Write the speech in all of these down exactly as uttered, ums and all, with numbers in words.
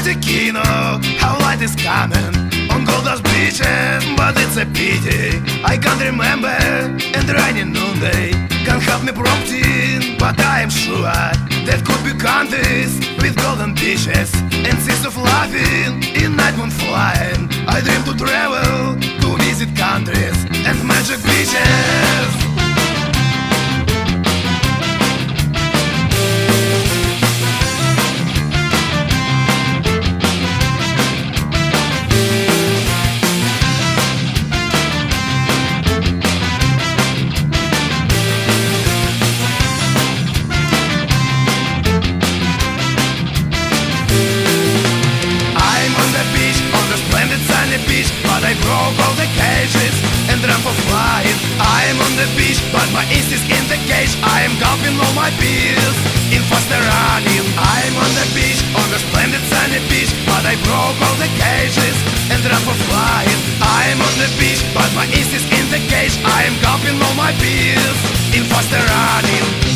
Monte Kino, how light is coming on Goldust beaches, but it's a pity I can't remember, and rainy noonday can't help me prompting, but I am sure that could be countries with golden beaches and seas of laughing in night moon flying. I dream to travel, to visit countries and magic beaches. But I broke all the cages and ran for flying. I am on the beach, but my east is in the cage. I am gulping all my pills in faster running. I am on the beach, on the splendid sunny beach, but I broke all the cages and ran for flying. I am on the beach, but my east is in the cage. I am gulping all my pills in faster running.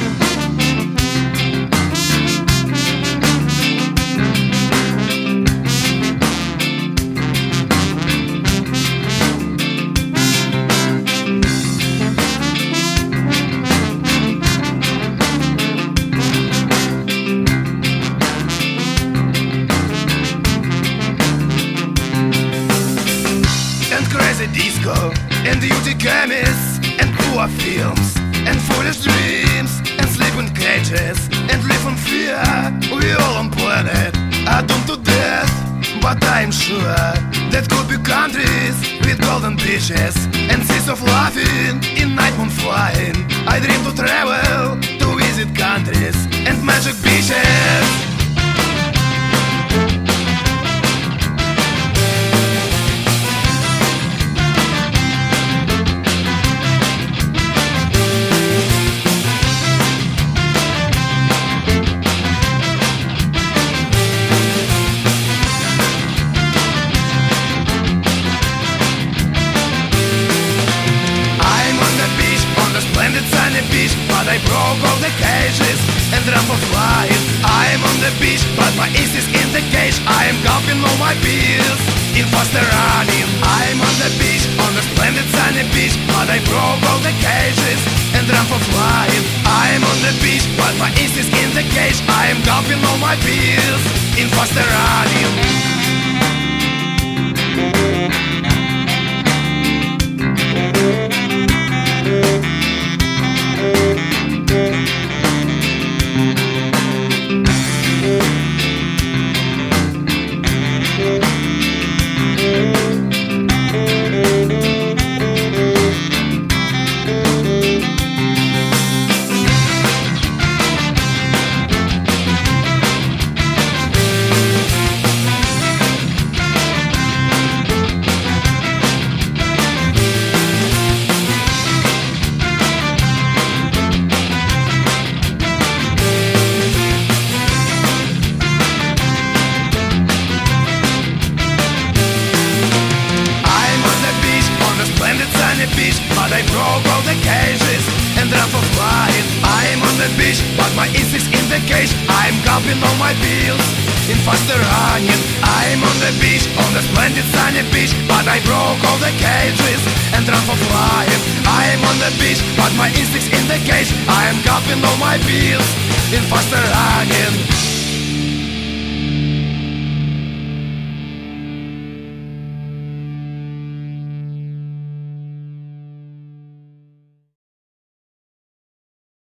Disco and beauty chemists and poor films and foolish dreams and sleeping cages and live on fear. We all on planet are doomed to death, but I'm sure that could be countries with golden beaches and seas of laughing in night moon flying. I dream to travel, to visit countries and magic beaches. But I broke all the cages and ran for flying. I am on the beach, but my east is in the cage. I am gulping all my pills in faster running. I am on the beach, on the splendid sunny beach, but I broke all the cages and ran for flying. I am on the beach, but my east is in the cage. I am gulping all my pills in faster running. But I broke all the cages and ran for flying. I am on the beach, but my east is in the cage. I am gulping all my pills in faster running. I am on the beach, on the splendid sunny beach, but I broke all the cages and ran for flying. I am on the beach, but my east is in the cage. I am gulping all my pills in faster running.